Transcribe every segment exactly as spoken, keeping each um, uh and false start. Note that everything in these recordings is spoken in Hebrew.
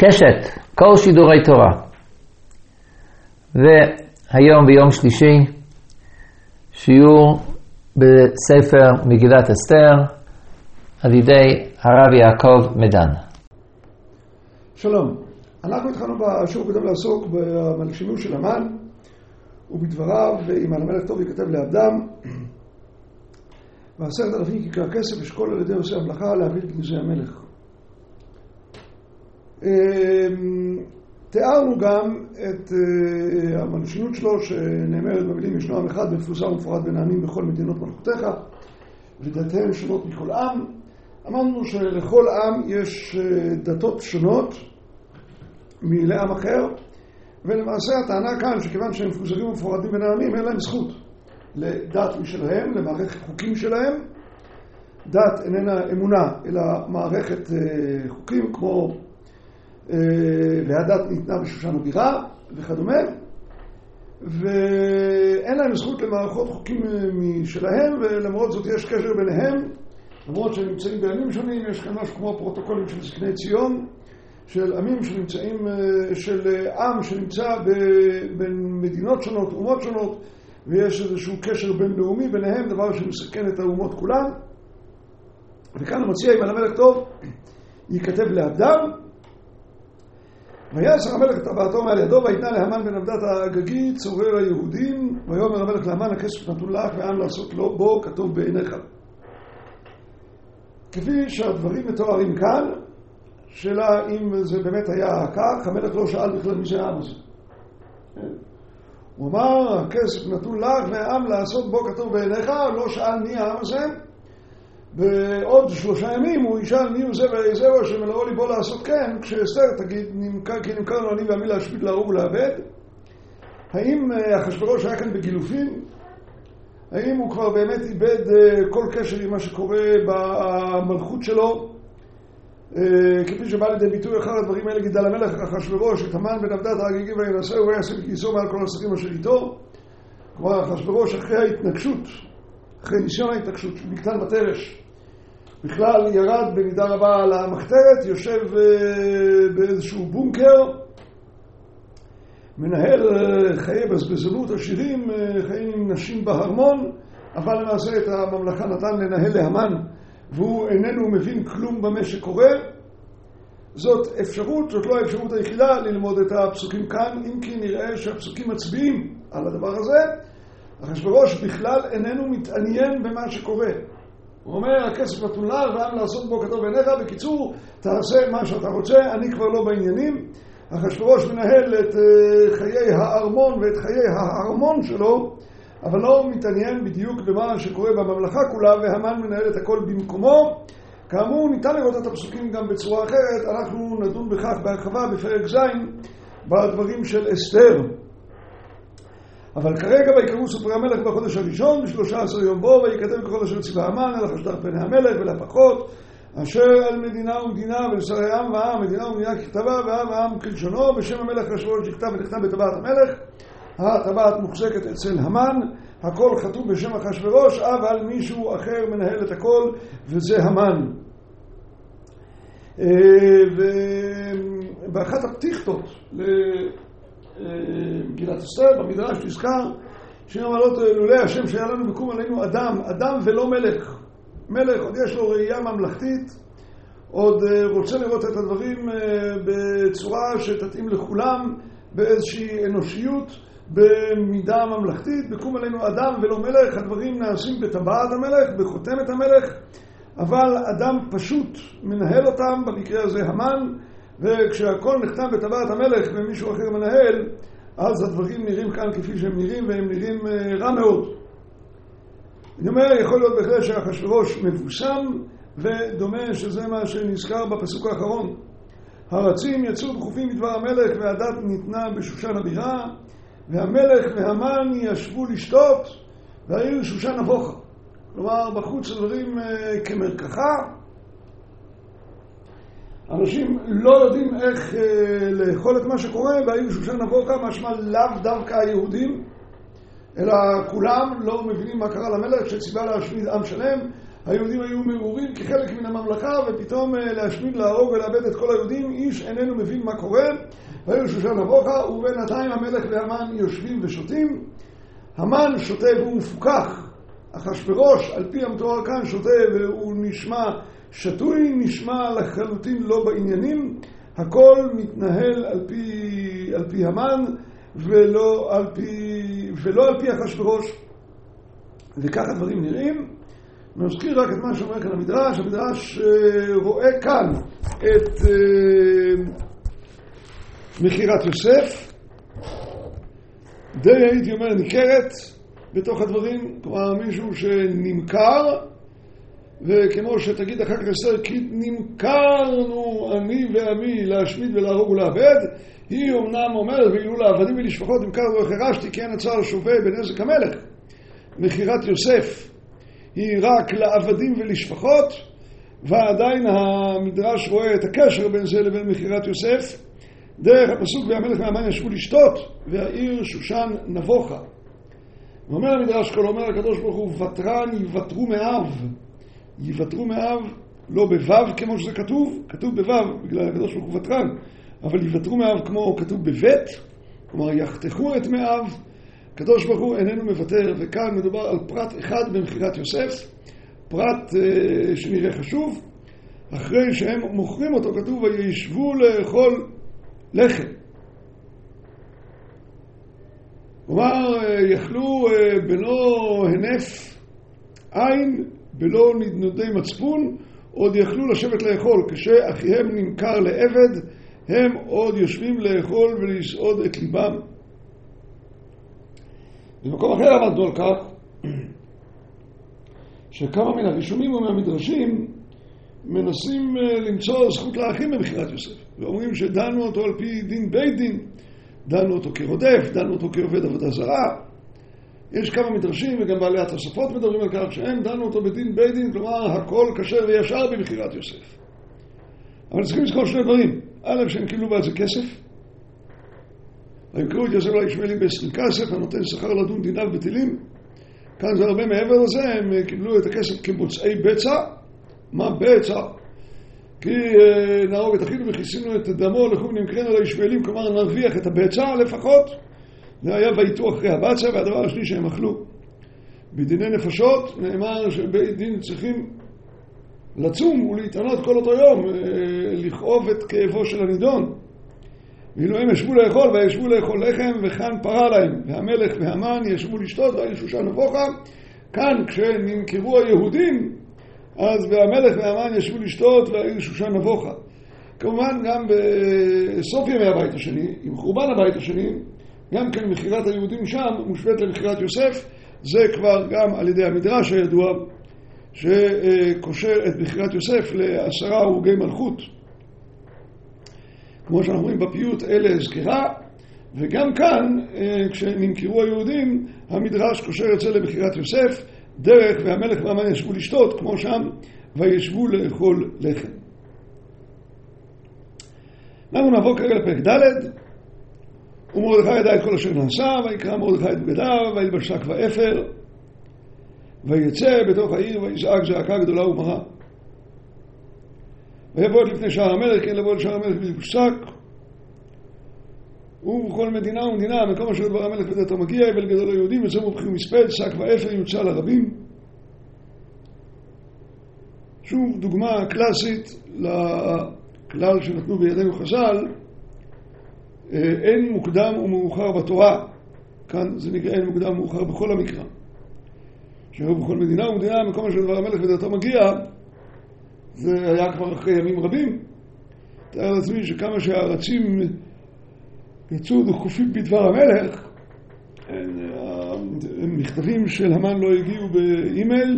קשת, כל שידורי תורה. והיום ביום שלישי, שיעור בספר מגילת אסתר, על ידי הרב יעקב מדן. שלום, אנחנו התחלנו בשיעור הקודם לעסוק במלשינות של המן, ובדבריו, אם על המלך טוב ייכתב לעבדם, ועשרת אלפים כיכר כסף אשכול על ידי עושי המלאכה להביא את גנזי המלך. תיארנו גם את המלשינות שלו שנאמרת במילים ישנו עם אחד מפוזר ומפורד בין העמים בכל מדינות מלכותיך ודתיהם שונות מכל עם. אמרנו שלכל עם יש דתות שונות מלעם אחר, ולמעשה הטענה כאן שכיוון שהם מפוזרים ומפורדים בין העמים אין להם זכות לדת משלהם, למערכת חוקים שלהם. דת איננה אמונה אלא מערכת חוקים כמו והדת ניתנה בשושן הבירה וכדומה, ואין להם זכות למערכות חוקים משלהם, ולמרות זאת יש קשר ביניהם, למרות שהם נמצאים בימים שונים. יש כאן משהו כמו פרוטוקולים של זקני ציון, של עמים שנמצאים, של עם שנמצא בין מדינות שונות, אומות שונות, ויש איזשהו קשר בינלאומי ביניהם, דבר שמסכן את האומות כולן. וכאן הוא מציע, אם על המלך טוב ייכתב לעבדם, ויעשר המלך את טבעתו מעל ידו, ויתנה להמן בן עבדת האגגי צורר היהודים, ויאמר המלך להמן הכסף נתון לך ועם לעשות לו בו כתוב בעיניך. כפי שהדברים מתוארים כאן, שאלה אם זה באמת היה כך, המלך לא שאל בכלל מי זה העם הזה. הוא אמר הכסף נתון לך והעם לעשות בו כתוב בעיניך, לא שאל מי העם הזה. בעוד שלושה ימים הוא ישאל מי הוא זה וזהו שמלאו ליבו לעשות כן, כשאסתר תגיד נמכר, כי נמכרנו אני ועמי להשמיד להרוג ולאבד. האם אחשוורוש היה כאן בגילופין? האם הוא כבר באמת איבד כל קשר עם מה שקורה במלכות שלו? כפי שבא לידי ביטוי אחר הדברים האלה גידל המלך אחשוורוש את המן בן עבדת האגגי וינשאו ויעשה בגיסו מעל כל השרים אשר איתו. כלומר אחשוורוש אחרי ההתנגשות, אחרי ניסיון ההתנגשות שנקטל בתרש, בכלל ירד במידה רבה על המחתרת, יושב באיזשהו בונקר, מנהל חיי בזבזנות עשירים, חיים עם נשים בהרמון, אבל למעשה את הממלכה נתן לנהל להמן, והוא איננו מבין כלום במה שקורה. זאת אפשרות, זאת לא האפשרות היחידה ללמוד את הפסוקים כאן, אם כי נראה שהפסוקים מצביעים על הדבר הזה. אחשוורוש בכלל איננו מתעניין במה שקורה. הוא אומר, הכסף נתון לך ועם לעשות בו כתוב בעיניך. בקיצור, תעשה מה שאתה רוצה, אני כבר לא בעניינים. אחשוורוש מנהל את חיי הארמון ואת חיי הארמון שלו, אבל לא מתעניין בדיוק במה שקורה בממלכה כולה, והמן מנהל את הכל במקומו. כאמור, ניתן לראות את הפסוקים גם בצורה אחרת, אנחנו נדון בכך בהרחבה בפרק ז' בדברים של אסתר. אבל כרגע ויקראו סופרי המלך בחודש הראשון בשלושה עשר יום בו, וייכתב בכל אשר ציווה המן אל החשדר פני המלך ולפחות אשר על מדינה ומדינה ולשרי עם ועם מדינה ומדינה ככתבה ועם ועם כלשונו בשם המלך אחשוורוש שכתב ונכתב בטבעת המלך. הטבעת מוחזקת אצל המן, הכל חתום בשם אחשוורוש, אבל מישהו אחר מנהל את הכל וזה המן. ובאחת הפתיחתות מגילת אסתר, במדרש נזכר שיר המעלות לולא השם שהיה לנו בקום עלינו אדם, אדם ולא מלך. מלך עוד יש לו ראייה ממלכתית, עוד רוצה לראות את הדברים בצורה שתתאים לכולם, באיזושהי אנושיות, במידה ממלכתית. בקום עלינו אדם ולא מלך, הדברים נעשים בטבעת המלך, בחותמת המלך, אבל אדם פשוט מנהל אותם, במקרה הזה המן, וכשהכל נכתב בטבעת המלך ומישהו אחר מנהל, אז הדברים נראים כאן כפי שהם נראים, והם נראים רע מאוד. אני אומר, יכול להיות בכלל שאחשוורוש מבוסם, ודומה שזה מה שנזכר בפסוק האחרון. הרצים יצאו בחופים בדבר המלך, והדת ניתנה בשושן הבירה, והמלך והמן ישבו לשתות, והעיר שושן נבוכה. כלומר, בחוץ הדברים כמרקחה. אנשים לא יודעים איך אה, לאכול את מה שקורה, והעיר שושן נבוכה משמע לאו דווקא היהודים, אלא כולם לא מבינים מה קרה למלך שציווה להשמיד עם שלם. היהודים היו מעורים כחלק מן הממלכה, ופתאום להשמיד, להרוג ולאבד את כל היהודים, איש איננו מבין מה קורה. והיו שושן נבוכה, ובינתיים המלך והמן יושבים ושותים. המן שותה והוא מפוקח. אחשוורוש, על פי המתואר כאן, שותה והוא נשמע שתוי, נשמע לחלוטין לא בעניינים. הכל מתנהל על פי, על פי המן ולא על פי, ולא על פי אחשוורוש. וכך הדברים נראים. נזכיר רק את מה שאומר כאן המדרש. המדרש רואה כאן את מכירת יוסף. די הייתי אומר ניכרת בתוך הדברים, כלומר מישהו שנמכר, וכמו שתגיד אחר כך אסתר, כי נמכרנו אני ועמי להשמיד ולהרוג ולאבד, היא אומנם אומרת ואילו לעבדים ולשפחות נמכרנו החרשתי כי אין הצער שווה בנזק המלך. מכירת יוסף היא רק לעבדים ולשפחות, ועדיין המדרש רואה את הקשר בין זה לבין מכירת יוסף דרך הפסוק והמלך והמן ישבו לשתות והעיר שושן נבוכה. ואומר המדרש כל אומר הקדוש ברוך הוא ותרן יוותרו מאב. יוותרו מאב לא בוו כמו שזה כתוב, כתוב בוו בגלל הקדוש ברוך הוא ותרן, אבל יוותרו מאב כמו כתוב בבית, כלומר יחתכו את מאב. הקדוש ברוך הוא איננו מוותר, וכאן מדובר על פרט אחד במכירת יוסף, פרט uh, שנראה חשוב. אחרי שהם מוכרים אותו כתוב וישבו לאכול לחם. כלומר יכלו בלא הנף עין, בלא נדנודי מצפון, עוד יכלו לשבת לאכול. כשאחיהם נמכר לעבד הם עוד יושבים לאכול ולסעוד את ליבם. במקום אחר עמדנו על כך שכמה מן הרישומים ומהמדרשים מנסים למצוא זכות לאחים במכירת יוסף, ואומרים שדנו אותו על פי דין בית דין, דנו אותו כרודף, דנו אותו כעובד עבודה זרה. יש כמה מדרשים וגם בעלי התוספות מדברים על כך שהם דנו אותו בדין בית דין, כלומר הכל כשר וישר במכירת יוסף. אבל צריכים לזכור שני דברים. א', שהם קיבלו בעד זה כסף, ויקראו את יוסף לישמעאלים בעשרים כסף הנותן שכר לדון דיניו בטילים. כאן זה הרבה מעבר לזה, הם קיבלו את הכסף כמוצאי בצע. מה בצע? כי נהרוג את אחינו וכיסינו את דמו לכו נמכרנו לישמעאלים, כלומר נרוויח את הבצע לפחות. זה היה ויתו אחרי הבצע. והדבר השני שהם אכלו בדיני נפשות, נאמר שבית דין צריכים לצום ולהתענות כל אותו יום, לכאוב את כאבו של הנידון. ואילו הם ישבו לאכול וישבו לאכול לחם וכאן פרה להם, והמלך והמן ישבו לשתות והעיר שושן נבוכה. כאן כשנמכרו היהודים אז והמלך והמן ישבו לשתות והעיר שושן נבוכה. כמובן גם בסוף ימי הבית השני, עם חורבן הבית השני, גם כן מכירת היהודים שם מושווית למכירת יוסף. זה כבר גם על ידי המדרש הידוע שקושר את מכירת יוסף לעשרה הרוגי מלכות, כמו שאנחנו רואים בפיוט אלה הזכרה. וגם כאן כשנמכרו היהודים המדרש קושר את זה למכירת יוסף דרך והמלך והמן ישבו לשתות כמו שם וישבו לאכול לחם. אנחנו נעבור כרגע לפרק ד'. ומרדכי ידע את כל אשר נעשה ויקרא מרדכי את בגדיו וילבש שק ואפר ויצא בתוך העיר ויזעק זעקה גדולה ומרה ויבוא לפני שער המלך, כן לבוא לשער המלך בלבוש שק. ובכל מדינה ומדינה מקום אשר דבר המלך בדתו מגיע אבל גדול היהודים יצאו מבחיר מספד שק ואפר יוצא לרבים. שוב דוגמה קלאסית לכלל שנתנו בידינו חז"ל, אין מוקדם ומאוחר בתורה. כאן זה נקרא אין מוקדם ומאוחר בכל המקרא, שהיו בכל מדינה ומדינה מקום אשר דבר המלך בדתו מגיע. זה היה כבר אחרי ימים רבים. תאר לעצמי שכמה שהארצים יצאו דחופים בדבר המלך, המכתבים של המן לא הגיעו באימייל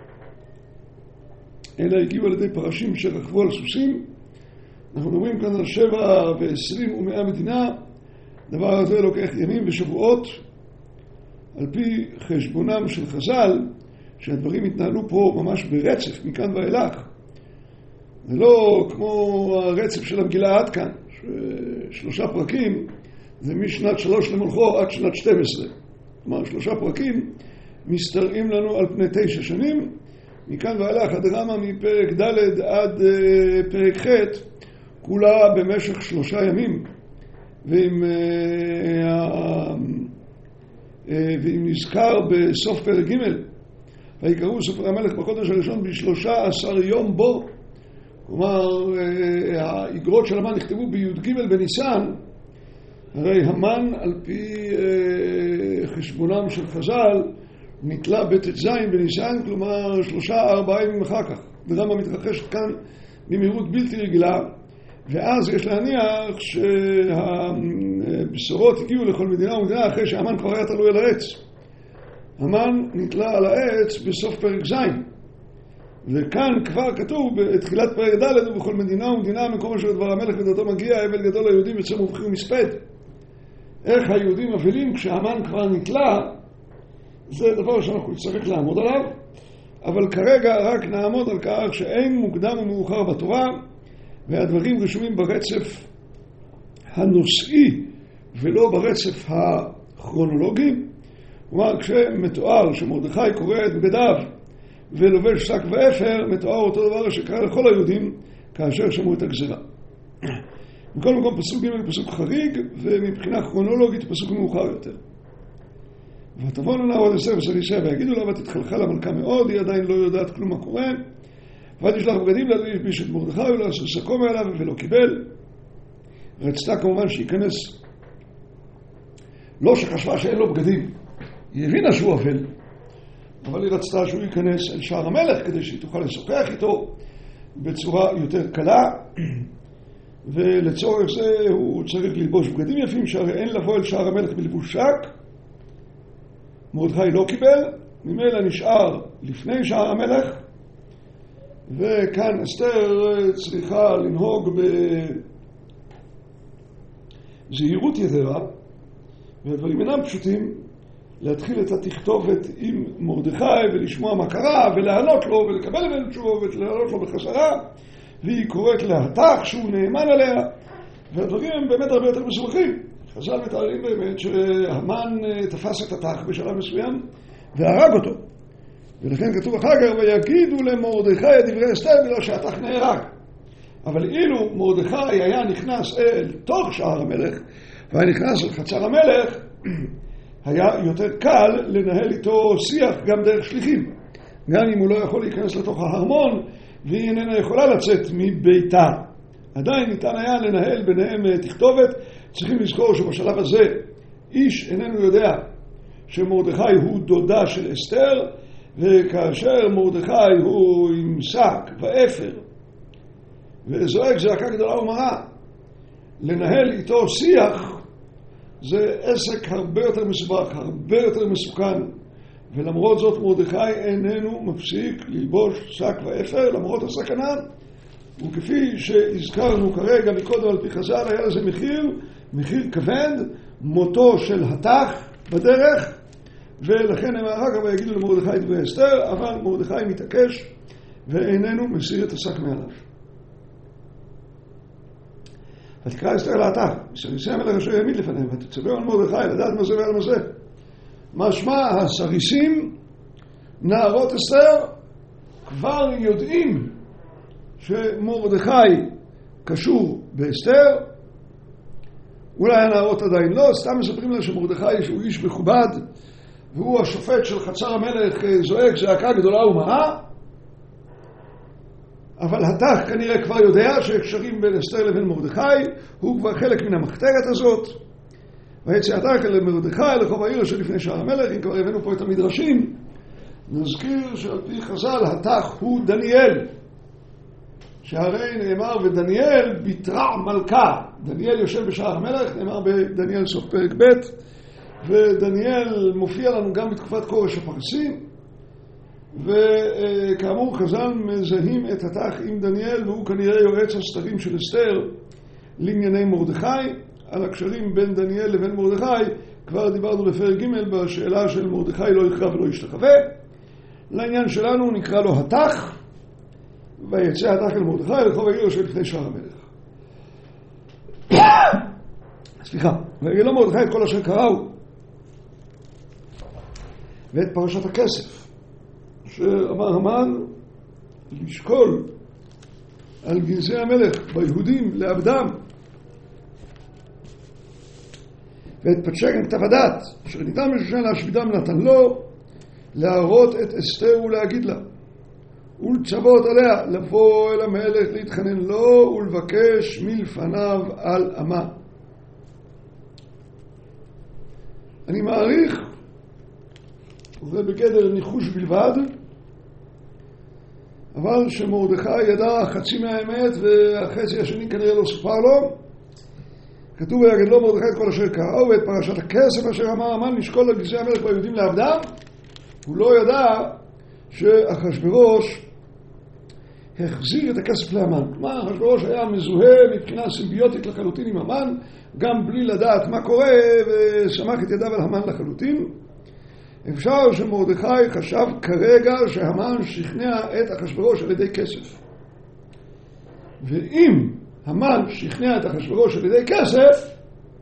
אלא הגיעו על ידי פרשים שרכבו על סוסים. אנחנו מדברים כאן על שבע ועשרים ומאה מדינה. דבר הזה לוקח ימים ושבועות על פי חשבונם של חז"ל, שהדברים התנהלו פה ממש ברצף מכאן ואילך. זה לא כמו הרצף של המגילה עד כאן, שלושה פרקים, זה משנת שלוש למלכו עד שנת שתים עשרה. כלומר, שלושה פרקים מסתרעים לנו על פני תשע שנים, מכאן ואילך הדרמה מפרק ד' עד uh, פרק ח' כולה במשך שלושה ימים, ואם, uh, uh, uh, ואם נזכר בסוף פרק ג' ויקראו ספר המלך בחודש הראשון בשלושה עשר יום בו, כלומר uh, האגרות של המן נכתבו בי"ג בניסן, הרי המן על פי uh, חשבונם של חז"ל נתלה בט"ז בניסן, כלומר שלושה ארבעה ימים אחר כך. דרמה מתרחשת כאן במהירות בלתי רגילה, ואז יש להניח שהבשורות הגיעו לכל מדינה ומדינה אחרי שהמן כבר היה תלוי על העץ. המן נתלה על העץ בסוף פרק ז', וכאן כבר כתוב בתחילת פרק ד' ובכל מדינה ומדינה מקום אשר דבר המלך ודתו מגיע אבל גדול ליהודים יצא מובחי ומספד. איך היהודים מבלים כשהמן כבר נתלה, זה דבר שאנחנו נצטרך לעמוד עליו, אבל כרגע רק נעמוד על כך שאין מוקדם ומאוחר בתורה, והדברים רשומים ברצף הנושאי ולא ברצף הכרונולוגי. כלומר, כשמתואר שמרדכי קורא את בגדיו ולובש שק ואפר, מתואר אותו דבר שקרה לכל היהודים כאשר שמעו את הגזירה. בכל מקום פסוק ג' פסוק חריג, ומבחינה כרונולוגית פסוק מאוחר יותר. ותבואנה נער עד אסתר וסריסיה ויגידו לה ותתחלחל המלכה מאוד, היא עדיין לא יודעת כלום מה קורה, ותשלח בגדים להלביש את מרדכי ולעשות שקו מעליו ולא קיבל. רצתה כמובן שייכנס, לא שחשבה שאין לו בגדים, היא הבינה שהוא אבל, אבל היא רצתה שהוא ייכנס אל שער המלך כדי שהיא תוכל לשוחח איתו בצורה יותר קלה, ולצורך זה הוא צריך ללבוש בגדים יפים, שהרי אין לבוא אל שער המלך בלבוש שק. מרדכי לא קיבל, ממילא נשאר לפני שער המלך, וכאן אסתר צריכה לנהוג בזהירות יתרה, והדברים אינם פשוטים, להתחיל את התכתובת עם מרדכי ולשמוע מה קרה ולענות לו ולקבל ממנו תשובה ולענות לו בחזרה, והיא קוראת להתך שהוא נאמן עליה, והדברים הם באמת הרבה יותר מסובכים. חז"ל מתארים באמת שהמן תפס את התך בשלב מסוים והרג אותו, ולכן כתוב אחר כך ויגידו למרדכי את דברי אסתר בגלל שהתך נהרג. אבל אילו מרדכי היה נכנס אל תוך שער המלך והיה נכנס אל חצר המלך, היה יותר קל לנהל איתו שיח גם דרך שליחים, גם אם הוא לא יכול להיכנס לתוך ההרמון והיא איננה יכולה לצאת מביתה. עדיין ניתן היה לנהל ביניהם תכתובת. צריכים לזכור שבשלב הזה איש איננו יודע שמרדכי הוא דודה של אסתר, וכאשר מרדכי הוא עם שק ואפר וזועק זעקה גדולה ומרה, לנהל איתו שיח זה עסק הרבה יותר מסובך, הרבה יותר מסוכן, ולמרות זאת מרדכי איננו מפסיק ללבוש שק ואפר למרות הסכנה. וכפי שהזכרנו כרגע מקודם על פי חז"ל, היה לזה מחיר, מחיר כבד, מותו של התך בדרך, ולכן הם אחר כך ויגידו למרדכי דברי אסתר, אבל מרדכי מתעקש ואיננו מסיר את השק מעליו. ותקרא אסתר להתך, וסריסי המלך אשר העמיד לפניהם, ותצווה על מרדכי לדעת מה זה ועל מה זה. משמע הסריסים, נערות אסתר, כבר יודעים שמרדכי קשור באסתר. אולי הנערות עדיין לא, סתם מספרים לה שמרדכי שהוא איש מכובד והוא השופט של חצר המלך זועק זעקה גדולה ומרה, אבל התך כנראה כבר יודע שהקשרים בין אסתר לבין מרדכי, הוא כבר חלק מן המחתרת הזאת. ויצא התך אל מרדכי לחוב העיר אשר לפני שער המלך. אם כבר הבאנו פה את המדרשים, נזכיר שעל פי חז"ל התך הוא דניאל, שהרי נאמר ודניאל ביתרה מלכה. דניאל יושב בשער המלך, נאמר בדניאל סוף פרק ב', ודניאל מופיע לנו גם בתקופת כורש הפרסים, וכאמור חז"ל מזהים את התך עם דניאל, והוא כנראה יועץ הסתרים של אסתר לענייני מרדכי. על הקשרים בין דניאל לבין מרדכי כבר דיברנו בפרק ג' בשאלה של מרדכי לא יכרע ולא ישתחווה. לעניין שלנו נקרא לו התך, ויצא התך אל מרדכי לחוב העיר אשר לפני שער המלך. סליחה, ויגיד לו מרדכי את כל אשר קראו ואת פרשת הכסף שאמר המן לשקול על גנזי המלך ביהודים לאבדם, ואת פתשי כתב הדת אשר ניתן בשושן להשמידם נתן לו, להראות את אסתר ולהגיד לה ולצוות עליה לבוא אל המלך להתחנן לו ולבקש מלפניו על עמה. אני מעריך, וזה בגדר ניחוש בלבד, אבל שמרדכי ידע חצי מהאמת והחצי השני כנראה לא סופר לו. כתוב ויגד לו מרדכי את כל אשר קראו ואת פרשת הכסף אשר אמר המן לשקול על גנזי המלך ביהודים לעבדם. הוא לא ידע שאחשוורוש החזיר את הכסף להמן. כלומר, אחשוורוש היה מזוהה מבחינה סימביוטית לחלוטין עם המן, גם בלי לדעת מה קורה, ושמח את ידיו על המן לחלוטין. אפשר שמרדכי חשב כרגע שהמן שכנע את אחשוורוש על ידי כסף. ואם המן שכנע את אחשוורוש על ידי כסף,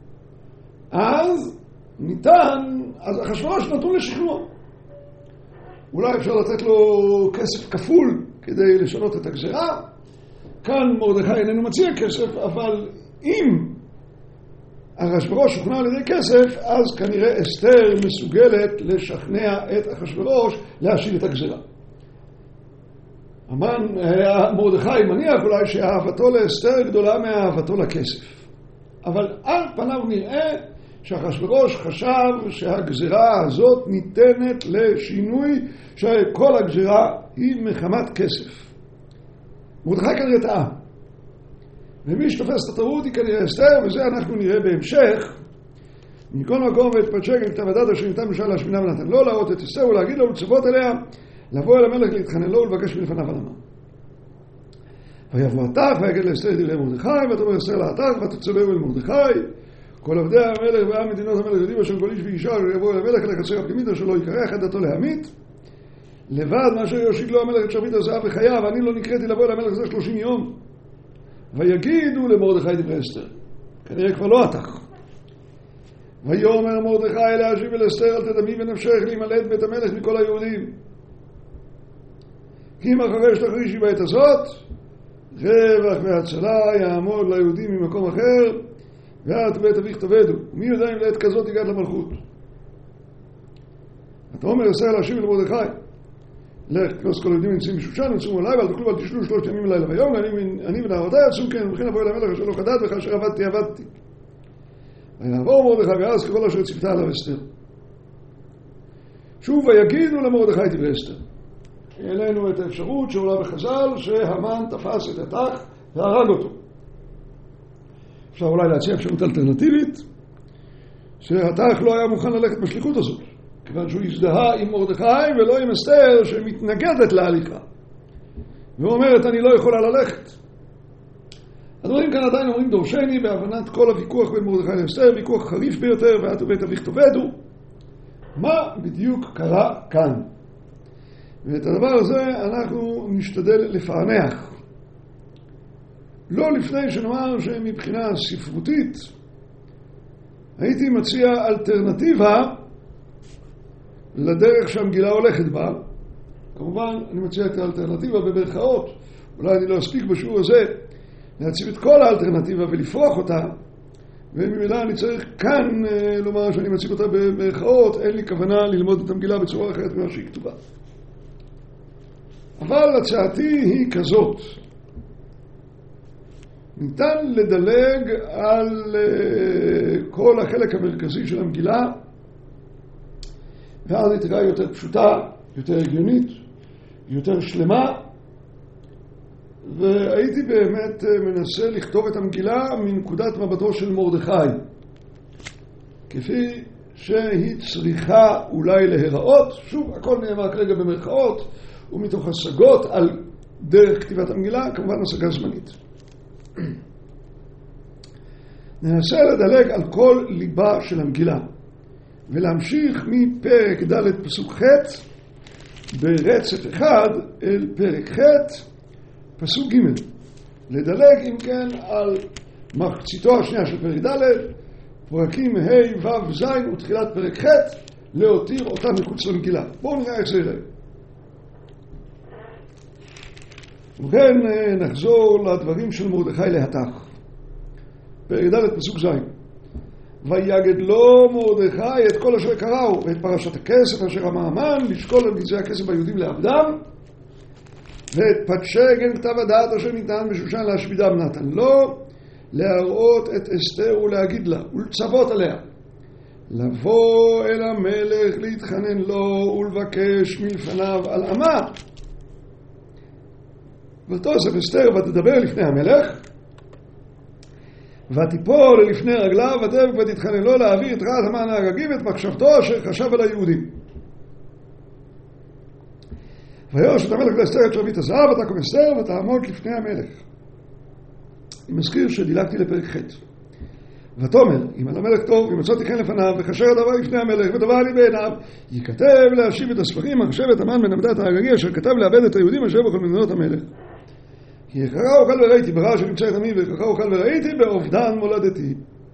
אז ניתן, אז אחשוורוש נתון לשכנוע. אולי אפשר לתת לו כסף כפול כדי לשנות את הגזרה. כאן מרדכי איננו מציע כסף, אבל אם אחשוורוש שוכנע על ידי כסף, אז כנראה אסתר מסוגלת לשכנע את אחשוורוש להשיב את הגזרה. המן, מרדכי מניח אולי שאהבתו לאסתר גדולה מאהבתו לכסף. אבל על פניו נראה שאחשוורוש חשב שהגזרה הזאת ניתנת לשינוי, שכל הגזרה היא מחמת כסף. מרדכי כנראה טעה. ומי שתופס את הטעות היא כנראה אסתר, וזה אנחנו נראה בהמשך. מכל מקום ואת פתשי כתב הדת אשר ניתן בשעה להשמינה ונתן לו, להראות את אסתר ולהגיד לו ולצוות אליה, לבוא אל המלך להתחנן לו ולבקש מלפניו על עמה. ויבוא התך ויגד לאסתר דברי מרדכי, ותאמר אסתר להתך ותצווהו אל מרדכי, כל עבדי המלך ועם מדינות המלך יודעים אשר כל איש ואישה יבואו אל המלך אל הקצה הפנימית אשר לא יקרא אחד דתו להמית, לבד מאשר יושיט לו המלך את שרביט הזהב וחייו, ואני לא נקראתי לבוא אל המלך זה שלושים יום. ויגידו למרדכי דברי אסתר, כנראה כבר לא התך. ויאמר מרדכי להשיב אל אסתר, אל תדמי בנפשך להימלט בית המלך מכל היהודים. כי אם אחרי שתחרישי בעת הזאת, רווח והצלה יעמוד ליהודים ממקום אחר, ואת ובית אביך תאבדו. מי יודע אם לעת כזאת הגעת למלכות? אתה אומר אסתר להשיב אל מרדכי, לך כנוס כל היהודים נמצאים בשושן, נצאו עליי, ואל תאכלו ואל תשלו שלושת ימים לילה ויום, אני ונערותי יצאו כן, וכן לבוא אל המלך אשר לא חדד, וכאשר עבדתי עבדתי. ויעבור מרדכי ואז ככל אשר ציוותה עליו אסתר. שוב ויגידו למרדכי דברי אסתר. העלינו את האפשרות שעולה בחז"ל שהמן תפס את התך והרג אותו. אפשר אולי להציע אפשרות אלטרנטיבית, שהתך לא היה מוכן ללכת בשליחות הזאת, כיוון שהוא הזדהה עם מרדכי ולא עם אסתר שמתנגדת להליכה ואומרת אני לא יכולה ללכת. הדברים כאן עדיין אומרים דורשני בהבנת כל הוויכוח בין מרדכי לאסתר, ויכוח חריף ביותר, ואת ובית אביך תאבדו. מה בדיוק קרה כאן? ואת הדבר הזה אנחנו נשתדל לפענח. לא לפני שנאמר שמבחינה ספרותית הייתי מציע אלטרנטיבה לדרך שהמגילה הולכת בה. כמובן אני מציע את האלטרנטיבה במרכאות, אולי אני לא אספיק בשיעור הזה להציב את כל האלטרנטיבה ולפרוח אותה, וממילא אני צריך כאן לומר שאני מציב אותה במרכאות, אין לי כוונה ללמוד את המגילה בצורה אחרת ממה שהיא כתובה. אבל הצעתי היא כזאת, ניתן לדלג על כל החלק המרכזי של המגילה, ואז היא תראה יותר פשוטה, יותר הגיונית, יותר שלמה, והייתי באמת מנסה לכתוב את המגילה מנקודת מבטו של מרדכי, כפי שהיא צריכה אולי להיראות. שוב, הכל נאמר כרגע במרכאות, ומתוך השגות על דרך כתיבת המגילה, כמובן השגה זמנית. ננסה לדלג על כל ליבה של המגילה, ולהמשיך מפרק ד' פסוק ח' ברצף אחד אל פרק ח' פסוק ג'. לדלג אם כן על מחציתו השנייה של פרק ד', פרקים ה' ו' ז' ותחילת פרק ח', להותיר אותם מחוץ למגילה. בואו נראה איך זה יראה. ובכן נחזור לדברים של מרדכי להטח. פרק ד' פסוק ז'. ויגד לו מרדכי את כל אשר קראו, ואת פרשת הכסף אשר אמר המן, לשקול על גזעי הכסף היהודים לעבדם, ואת פתשי גן כתב הדעת אשר ניתן בשושן להשמידם נתן לו, להראות את אסתר ולהגיד לה, ולצוות עליה, לבוא אל המלך להתחנן לו ולבקש מלפניו על עמה. ותוסף אסתר ותדבר לפני המלך, ותיפול לפני רגליו ותבק ותתחנן לו להעביר את רעת המן האגגי ואת מחשבתו אשר חשב על היהודים. ויוש את המלך לאסתר את שרביט הזהב ותקום אסתר ותעמוד לפני המלך. אני מזכיר שדילגתי לפרק ח'. ותאמר, אם על המלך טוב, אם מצאתי חן לפניו, וכאשר הדבר לפני המלך ודבר לי בעיניו, ייכתב להשיב את הספרים מחשבת המן בן עמדת האגגי אשר כתב לאבד את היהודים אשר בכל מדינות המלך. כי יקרא אוכל וראיתי ברע שנמצא את עמי, ויקרא אוכל וראיתי באובדן מולדתי.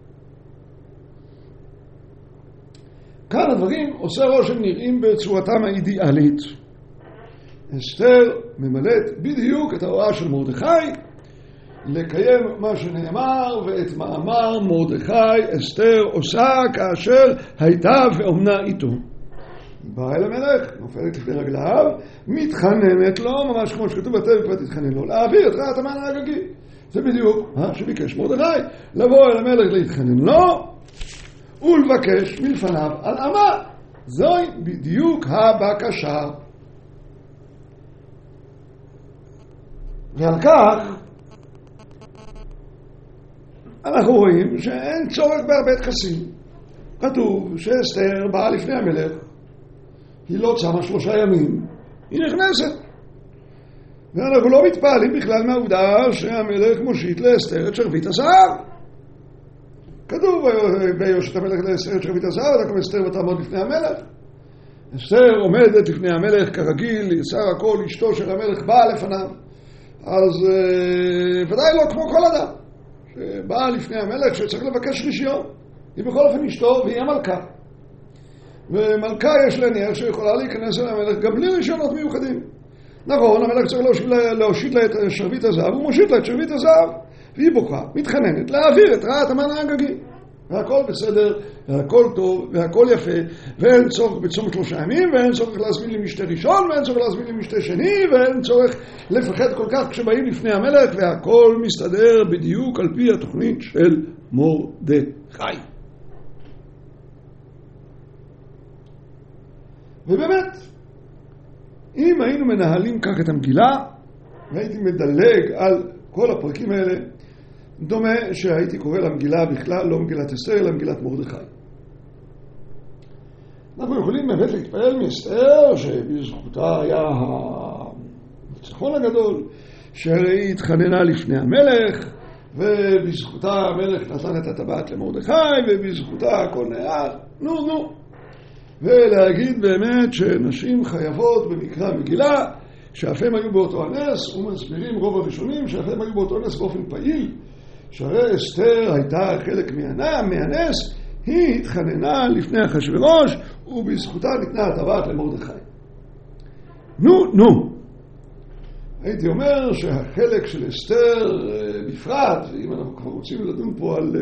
כאן הדברים עושה רושם נראים בצורתם האידיאלית. אסתר ממלאת בדיוק את ההוראה של מרדכי לקיים מה שנאמר, ואת מאמר מרדכי אסתר עושה כאשר הייתה ואומנה איתו. באה אל המלך, נופלת לפני רגליו, מתחננת לו, ממש כמו שכתוב בתבק ותתחנן לו, להעביר את רעת המן האגגי. זה בדיוק מה שביקש מרדכי, לבוא אל המלך להתחנן לו ולבקש מלפניו על עמה. זוהי בדיוק הבקשה. ועל כך אנחנו רואים שאין צורך בהרבה טקסים. כתוב שאסתר באה לפני המלך, היא לא צמה שלושה ימים, היא נכנסת. ואנחנו לא מתפעלים בכלל מהעובדה שהמלך מושיט לאסתר את שרביט הזהב. כתוב ויושיט המלך לאסתר את שרביט הזהב, ותקום אסתר ותעמוד לפני המלך. אסתר עומדת לפני המלך כרגיל, שר הכל, אשתו של המלך באה לפניו. אז ודאי לא כמו כל אדם שבאה לפני המלך שצריך לבקש רישיון. היא בכל אופן אשתו והיא המלכה. ומלכה יש להניח שיכולה להיכנס אל המלך גם בלי רישיונות מיוחדים. נכון, המלך צריך להושיט לה, להושיט לה את שרביט הזהב, הוא מושיט לה את שרביט הזהב, והיא בוכה, מתחננת להעביר את רעת המן האגגי. והכל בסדר, והכל טוב, והכל יפה, ואין צורך בצום שלושה ימים, ואין צורך להזמין לי משתה ראשון, ואין צורך להזמין לי משתה שני, ואין צורך לפחד כל כך כשבאים לפני המלך, והכל מסתדר בדיוק על פי התוכנית של מרדכי. ובאמת, אם היינו מנהלים כך את המגילה, והייתי מדלג על כל הפרקים האלה, דומה שהייתי קורא למגילה בכלל לא מגילת אסתר, אלא מגילת מרדכי. אנחנו יכולים באמת להתפעל מאסתר, שבזכותה היה הניצחון הגדול, שהרי היא התחננה לפני המלך, ובזכותה המלך נתן את הטבעת למרדכי, ובזכותה הכל נהיה, נו נו. ולהגיד באמת שנשים חייבות במקרא המגילה, שאף הם היו באותו הנס, ומסבירים רוב הראשונים שאף הם היו באותו הנס באופן פעיל, שהרי אסתר הייתה חלק מהנס, היא התחננה לפני אחשוורוש, ובזכותה ניתנה הטבעת למרדכי. נו, נו. הייתי אומר שהחלק של אסתר בפרט, אם אנחנו כבר רוצים לדון פה על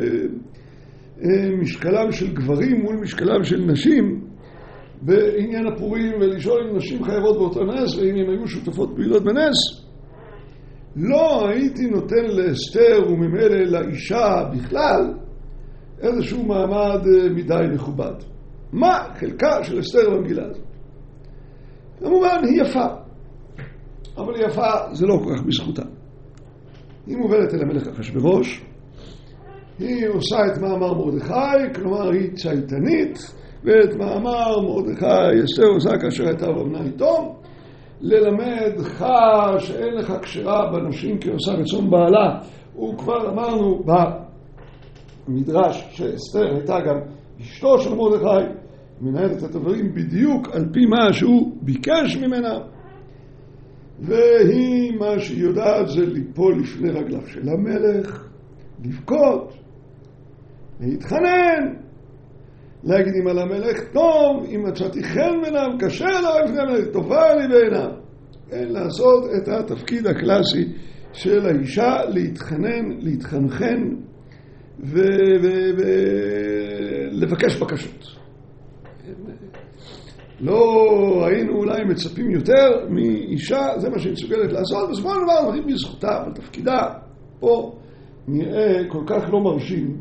משקלם של גברים מול משקלם של נשים, בעניין הפורים ולשאול אם נשים חייבות באותו נס, ואם הן היו שותפות פעילות בנס, לא הייתי נותן לאסתר וממילא לאישה בכלל איזשהו מעמד מדי מכובד. מה חלקה של אסתר במגילה הזאת? כמובן היא יפה, אבל היא יפה זה לא כל כך בזכותה. היא מובלת אל המלך אחשוורוש, היא עושה את מאמר מרדכי, כלומר היא צייתנית, ואת מאמר מרדכי אסתר עושה כאשר הייתה באומנה איתו, ללמד לך שאין לך כשרה בנשים כי עושה רצון בעלה. וכבר אמרנו במדרש שאסתר הייתה גם אשתו של מרדכי, מנהלת את הדברים בדיוק על פי מה שהוא ביקש ממנה, והיא מה שהיא יודעת זה ליפול לפני רגליו של המלך, לבכות, להתחנן, להגיד אם על המלך טוב, אם מצאתי חן בעיניו, קשה לו לפני המלך, טובה לי בעיניו. לעשות את התפקיד הקלאסי של האישה, להתחנן, להתחנחן ולבקש בקשות. לא היינו אולי מצפים יותר מאישה, זה מה שהיא מסוגלת לעשות, בסופו של דבר נראים בזכותה, אבל תפקידה פה נראה כל כך לא מרשים,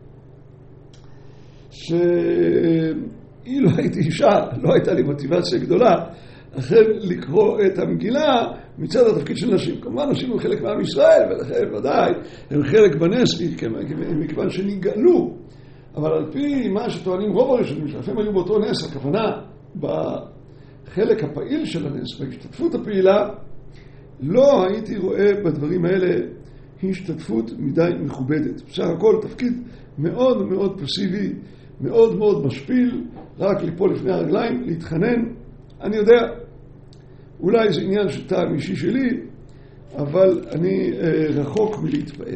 שאילו הייתי אישה, לא הייתה לי מוטיבציה גדולה, אחרי לקרוא את המגילה מצד התפקיד של נשים. כמובן נשים הם חלק מעם ישראל, ולכן ודאי הם חלק בנס, מכיוון שנגאלו. אבל על פי מה שטוענים רוב הראשונים, שלפעמים היו באותו נס, הכוונה בחלק הפעיל של הנס, בהשתתפות הפעילה, לא הייתי רואה בדברים האלה השתתפות מדי מכובדת. בסך הכל תפקיד מאוד מאוד פסיבי, מאוד מאוד משפיל, רק ליפול לפני הרגליים, להתחנן. אני יודע, אולי זה עניין של טעם אישי שלי, אבל אני אה, רחוק מלהתפעל.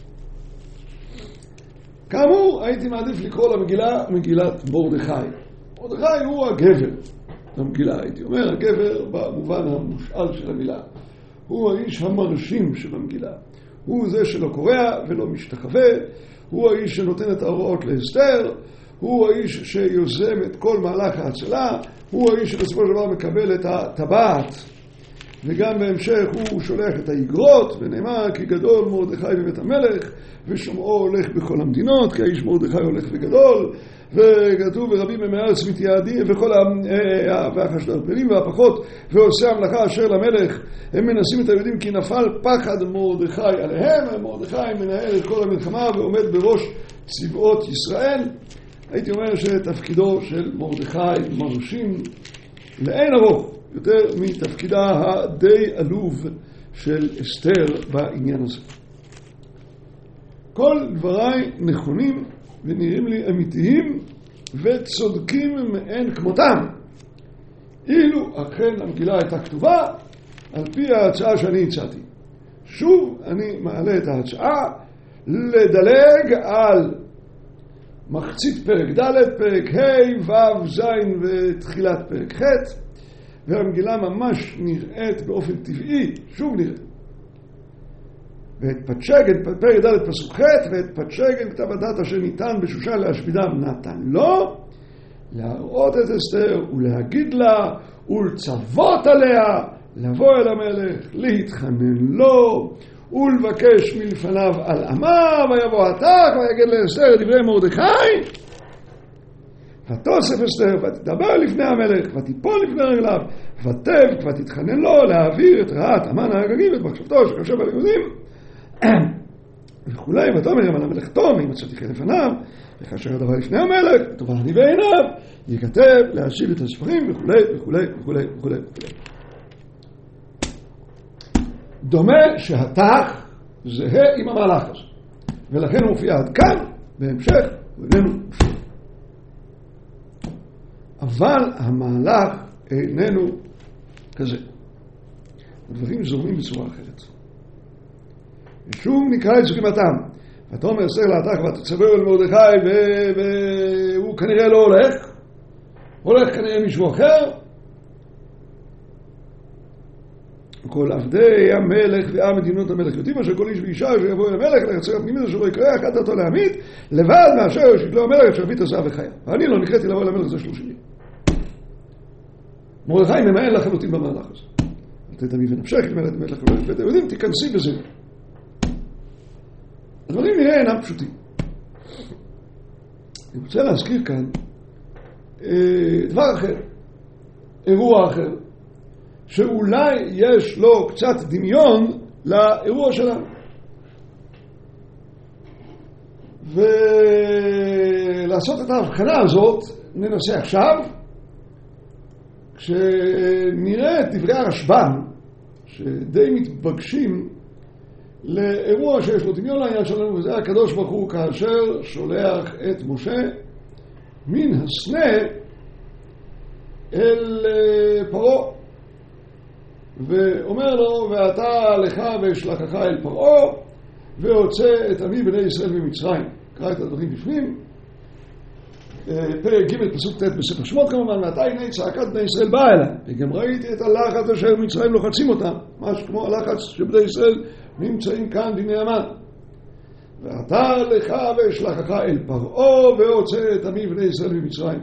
כאמור, הייתי מעדיף לקרוא למגילה מגילת מרדכי. מרדכי הוא הגבר למגילה, הייתי אומר, הגבר במובן המושאל של המילה. הוא האיש המרשים של המגילה. הוא זה שלא קורא ולא משתחווה, הוא האיש שנותן את ההוראות לאסתר, הוא האיש שיוזם את כל מהלך ההצלה, הוא האיש שבסופו של דבר מקבל את הטבעת, וגם בהמשך הוא שולח את האיגרות, ונאמר כי גדול מרדכי בבית המלך, ושומעו הולך בכל המדינות, כי האיש מרדכי הולך וגדול, וכתוב ורבים הם הארץ מתייעדים, וכל והחשדרפנים והפחות, ועושה המלאכה אשר למלך, הם מנסים את היהודים כי נפל פחד מרדכי עליהם, מרדכי מנהל את כל המלחמה ועומד בראש צבאות ישראל. הייתי אומר שתפקידו של מרדכי מרשים לאין ארוך יותר מתפקידה הדי עלוב של אסתר בעניין הזה. כל דבריי נכונים ונראים לי אמיתיים וצודקים מאין כמותם. אילו אכן המגילה הייתה כתובה על פי ההצעה שאני הצעתי. שוב אני מעלה את ההצעה לדלג על מחצית פרק ד', פרק ה', ו', ז' ותחילת פרק ח', והמגילה ממש נראית באופן טבעי, שוב נראית. ואת פתשגת, פרק ד' פסוק ח', ואת פתשגת כתב הדת אשר ניתן בשושן להשמידם נתן לו, להראות את אסתר ולהגיד לה ולצוות עליה, לבוא אל המלך, להתחנן לו, ולבקש מלפניו על עמה, ויבוא התך, ויגד לאסתר את דברי מרדכי, ותוסף אסתר, ותדבר לפני המלך, ותיפול לפני רגליו, ותבק, ותתחנן לו, להעביר את רעת המן האגגי, ואת מחשבתו שחושב על היהודים, וכולי, ותאמר על המלך תום, אם מצאתי כלפניו, וכאשר הדבר לפני המלך, טובה אני בעיניו, ייכתב להשיב את הספרים, וכולי, וכולי, וכולי, וכולי, וכולי. דומה שהתח זהה עם המהלך הזה, ולכן הוא מופיע עד כאן, בהמשך הוא איננו מופיע. אבל המהלך איננו כזה. הדברים זורמים בצורה אחרת. ושוב נקרא את זרימתם. ותאמר אסתר להתך ותצווה אל מרדכי, והוא כנראה לא הולך, הולך כנראה מישהו אחר. כל עבדי המלך ועם מדינות המלך יודעים אשר כל איש ואישה שיבוא אל המלך לחצר הפנימית אשר לא יקרא אחת דתו להעמיד לבד מאשר ישתלו המלך אשר הביא את הזהב וחיה. ואני לא נקראתי לבוא אל המלך זה שלושים ימים. מרדכי ממאן לחלוטין במהלך הזה. לתת עמי ונפשך למלך המלך ובית היהודים, תיכנסי בזה. הדברים נראה אינם פשוטים. אני רוצה להזכיר כאן דבר אחר, אירוע אחר, שאולי יש לו קצת דמיון לאירוע שלנו. ולעשות את ההבחנה הזאת ננסה עכשיו, כשנראה את דברי הרשב"ן, שדי מתבקשים לאירוע שיש לו דמיון לעניין שלנו, וזה הקדוש ברוך הוא כאשר שולח את משה מן הסנה אל פרעה. ואומר לו, ואתה לך ואשלחך אל פרעה, והוצא את עמי בני ישראל ממצרים. קרא את הדברים בפנים. פרק ג' פסוק ט' בספר שמות כמובן, ועתה הנה צעקת בני ישראל באה אליי, וגם ראיתי את הלחץ אשר מצרים לוחצים אותם, משהו כמו הלחץ שבני ישראל נמצאים כאן בימי המן. ועתה לך ואשלחך אל פרעה והוצא את עמי בני ישראל ממצרים.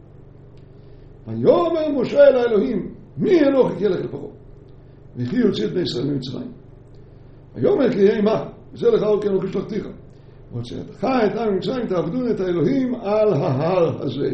ויאמר משה אל האלוהים, מי אנוכי כי אלך אל פרעה? וכי יוציא את בני ישראל ממצרים. ויאמר כי יהיה עמך, וזה לך עוד כי אנוכי שלחתיך. והוצאתך את עם ממצרים תעבדון את האלוהים על ההר הזה.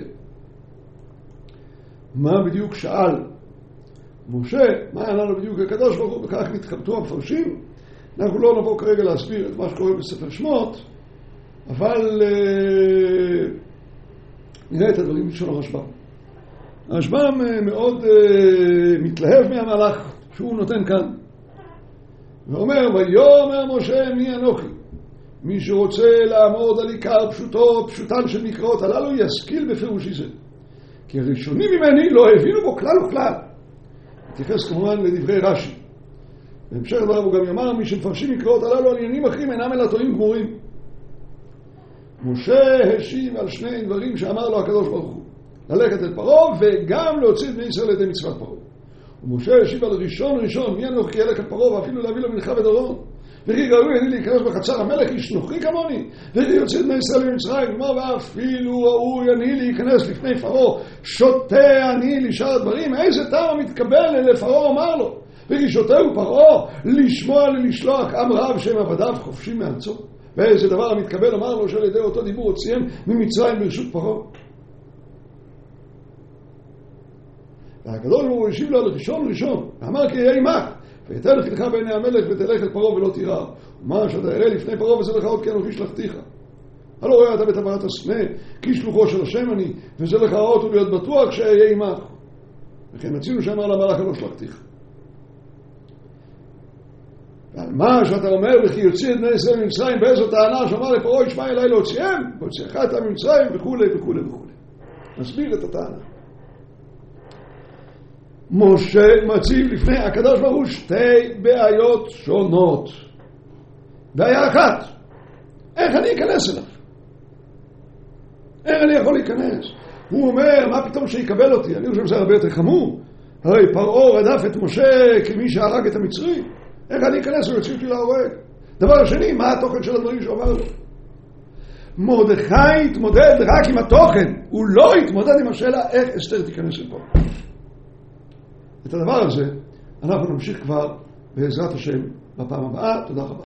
מה בדיוק שאל משה? מה ענה לו בדיוק הקדוש ברוך הוא? וכך נתחבטו המפרשים. אנחנו לא נבוא כרגע להסביר את מה שקורה בספר שמות, אבל אה, נראה את הדברים של הרשב"ם. הרשב"ם אה, מאוד אה, מתלהב מהמהלך שהוא נותן כאן. ואומר, ויאמר משה מי אנוכי? מי שרוצה לעמוד על עיקר פשוטו, פשוטן של מקראות הללו, ישכיל בפירושי זה. כי הראשונים ממני לא הבינו בו כלל וכלל. נתייחס כמובן לדברי רש"י. בהמשך דבריו הוא גם יאמר, מי שמפרשים מקראות הללו על עניינים אחרים אינם אלא טועים גמורים. משה השיב על שני דברים שאמר לו הקדוש ברוך הוא. ללכת אל פרעה וגם להוציא את בני ישראל לידי מצוות פרעה. ומשה השיב על ראשון ראשון, מי אנוכי כי אלך אל פרעה ואפילו להביא לו מנחה ודורון. וכי ראוי אני להיכנס בחצר המלך איש נוכרי כמוני, וכי יוצא את בני ישראל ממצרים, כלומר ואפילו ראוי אני להיכנס לפני פרעה, שותה אני לשאר הדברים. איזה טעם מתקבל לפרעה אמר לו, וכי שותה הוא פרעה לשמוע ללשלוח עם רב שם עבדיו חופשים מארצו. ואיזה דבר המתקבל אמר לו שעל ידי אותו דיבור הוציאם ממצרים ברשות פרעה. והקדוש ברוך הוא השיב לו על ראשון ראשון, ואמר כי יהיה עמך ויתן לך בעיני המלך ותלך אל פרעה ולא תירא. ומה שאתה אראה לפני פרעה וזה לך עוד כי אנוכי שלחתיך. הלא רואה אתה בטבעת הסנה כי שלוחו של השם אני, וזה לך עוד ולהיות בטוח שאהיה עמך. וכן מצינו שאמר למלאך לא שלחתיך. ועל מה שאתה אומר וכי יוציא את בני ישראל ממצרים, באיזו טענה שאמר לפרעה ישמע אליי להוציאם, והוציאך את ממצרים וכולי וכולי וכולי. נסביר את הטענה. משה מציב לפני הקדוש ברוך הוא שתי בעיות שונות. בעיה אחת, איך אני אכנס אליו? איך אני יכול להיכנס? הוא אומר, מה פתאום שיקבל אותי? אני חושב שזה הרבה יותר חמור. הרי פרעה רדף את משה כמי שהרג את המצרי. איך אני אכנס ויוציא אותי להורג? דבר השני, מה התוכן של הדברים שהוא אמר לו? מרדכי התמודד רק עם התוכן, הוא לא התמודד עם השאלה איך אסתר תיכנס לפה. את הדבר הזה אנחנו נמשיך כבר בעזרת השם בפעם הבאה. תודה רבה.